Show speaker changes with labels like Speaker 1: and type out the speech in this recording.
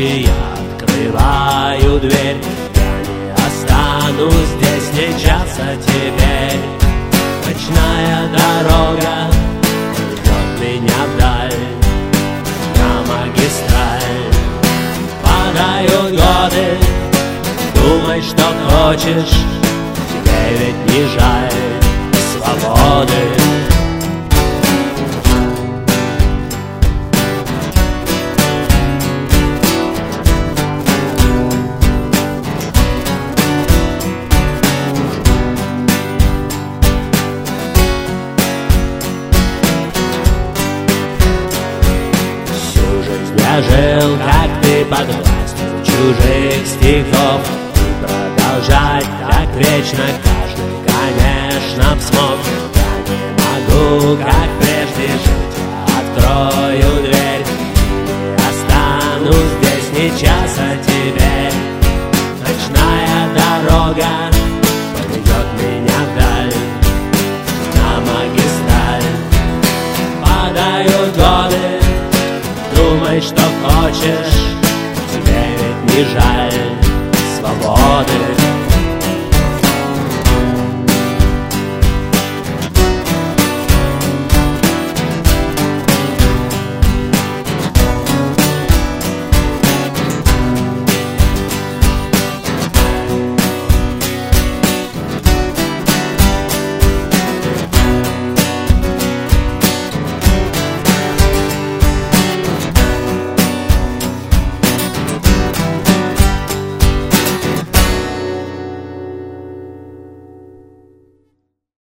Speaker 1: ночи я открываю дверь. Я не останусь здесь ни часа теперь. Ночная дорога ведет меня вдаль, на магистраль. Падают годы, думай, что хочешь, тебе ведь не жаль свободы. Я жил, как ты, под властью чужих стихов, и продолжать так вечно каждый, конечно, б смог. Я не могу, как прежде, жить, я открою дверь и останусь здесь ни часа теперь. Ночная дорога поведет меня вдаль, на магистраль. Падают годы, думай, что хочешь, тебе ведь не жаль свободы.